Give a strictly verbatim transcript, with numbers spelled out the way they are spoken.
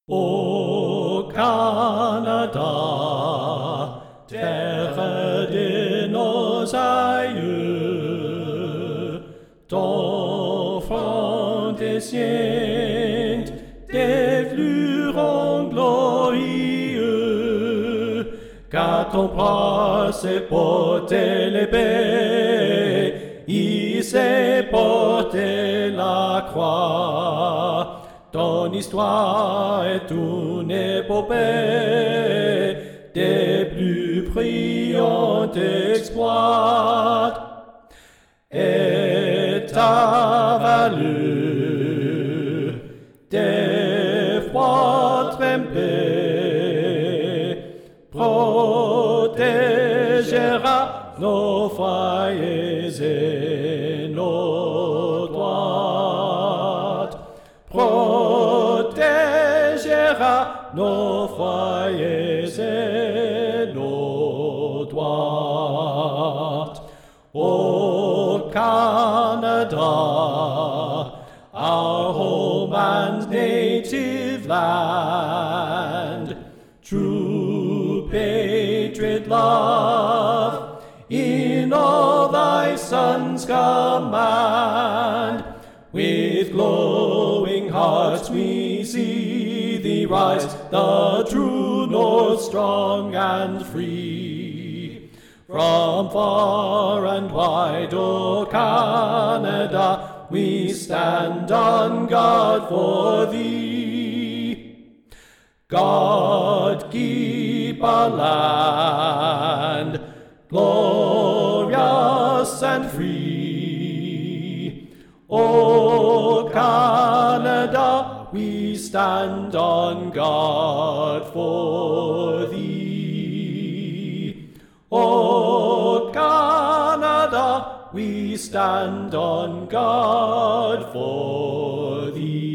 Ô Canada, terre de nos aïeux, ton front descend des fleurons glorieux, car ton bras s'est porté l'épée, il s'est porté la croix. Ton histoire est une épopée des plus brillants exploits, et ta valeur des froids trempés protégera nos foyers et nos droits. Protégera nos foyers et nos droits. Ô Canada, our home and native land, true patriot love in all thy sons command. With glowing hearts we see thee rise, the true north, strong and free. From far and wide, O Canada, we stand on guard for thee. God keep our land glorious and free. O Canada, we stand on guard for thee. O Canada, we stand on guard for thee.